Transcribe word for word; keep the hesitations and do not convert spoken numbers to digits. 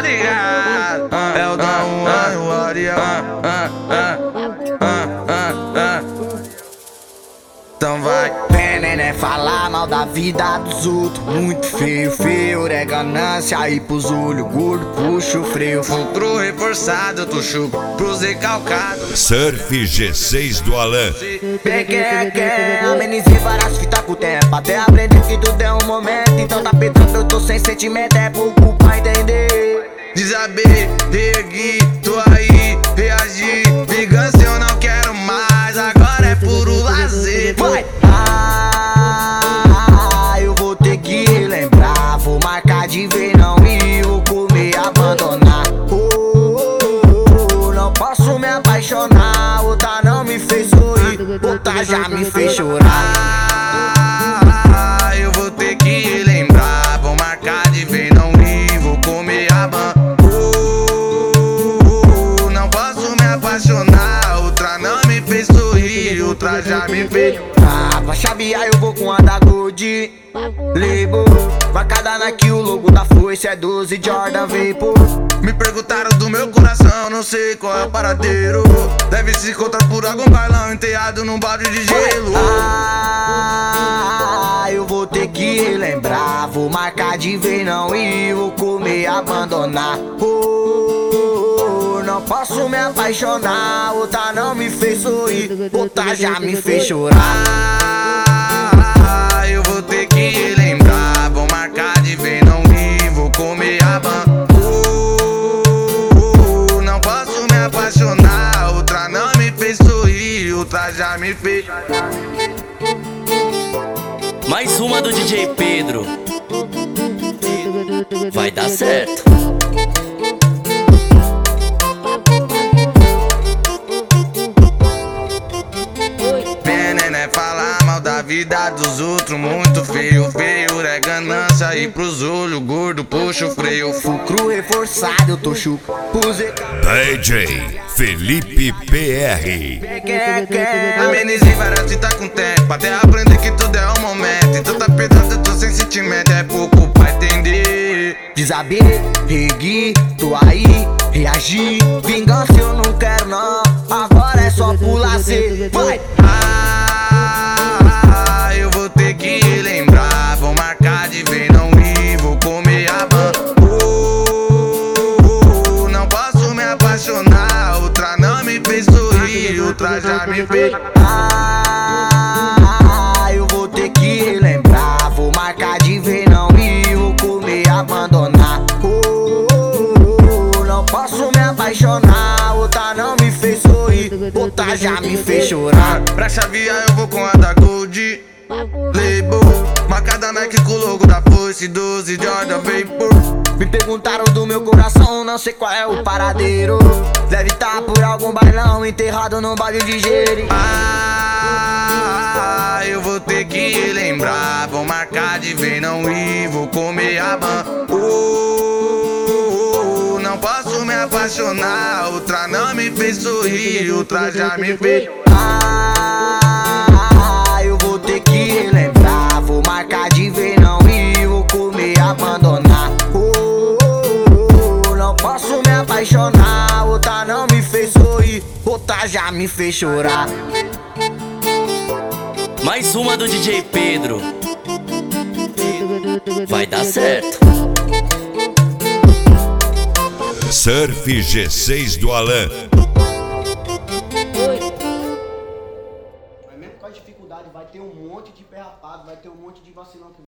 ligado. É o da um, o Ariel. Então vai. Veneno é falar mal da vida dos outros. Muito feio, feio, é ganância. E pros olhos gordo, puxa o freio. Futuro reforçado, eu tô chuco pros recalcados. Surf G seis do Alan. Pequeque, amenizei várias fitas com o tempo. Até aprender que tudo é um momento. Então tá petando, eu tô sem sentimento. É pouco pra entender. Desabei, reergui, tô aí, reagi. Vingança eu não quero mais, agora é puro lazer. Vai! Ah, eu vou ter que lembrar. Vou marcar de ver, não e vou comer, abandonar. Oh, oh, oh, não posso me apaixonar. Outra não me fez sorrir, outra já me fez chorar. Ah, eu vou ter que lembrar. Vou marcar de ver, não e vou comer, abandonar. Oh, não posso me apaixonar. Outra não me fez sorrir, outra já me fez. Ah, pra chavear eu vou com a da Gold Label. Marcada Nike, o logo da foice é doze Jordan Vapor. Me perguntaram do meu coração, não sei qual é o paradeiro. Deve se encontrar por algum bailão enterrado num balde de gelo. Ah, eu vou ter que lembrar. Vou marcar de ver, não e vou comer, abandonar. Oh, não posso me apaixonar. Outra não me fez sorrir, outra já me fez chorar. Ah, eu vou ter que lembrar. Vou marcar de ver, não e vou comer, abandonar. Oh, não posso me apaixonar. Outra não me fez sorrir, outra já me fez. Mais uma do D J Pedro. Vai dar certo. Veneno é falar mal da vida dos outros. Muito feio, feio é ganância. E pros olhos gordo puxa o freio. Fulcro reforçado, eu tô chuco. Puse D J Felipe P R. Amenizei várias fitas com tempo. Até aprender que tudo é um momento. Então tá pesado, eu tô sem sentimento. É pouco pra entender. Desabei, regui, tô aí, reagi. Vingança eu não quero não, agora é só por lazer. Vai! Ah, eu vou ter que lembrar. Vou marcar de ver, não e vou comer, abandonar. Oh, não posso me apaixonar. Outra não me fez sorrir, outra já me fez. Ah, eu vou ter que lembrar. Vou marcar de ver, não e vou comer, abandonar. Oh, não posso me apaixonar. Outra não me fez sorrir, outra já me fez chorar. Pra chavear eu vou com a da Gold Label. Marcada Nike com o logo da foice, doze Jordan Vapor. Me perguntaram do meu coração, não sei qual é o paradeiro. Deve tá por algum bailão enterrado num balde de gelo. Ah, eu vou ter que lembrar. Vou marcar de ver, não e vou comer, abandonar. Oh, não posso me apaixonar. Outra não me fez sorrir, outra já me fez. Ah, eu vou ter que lembrar. Vou marcar de ver, não e vou comer, abandonar. Oh, não posso me apaixonar. Outra não me fez sorrir, outra já me fez chorar. Mais uma do D J Pedro. Vai dar certo. Surf G seis do Alan. Mas mesmo com a dificuldade vai ter um monte de pé rapado, vai ter um monte de vacilão que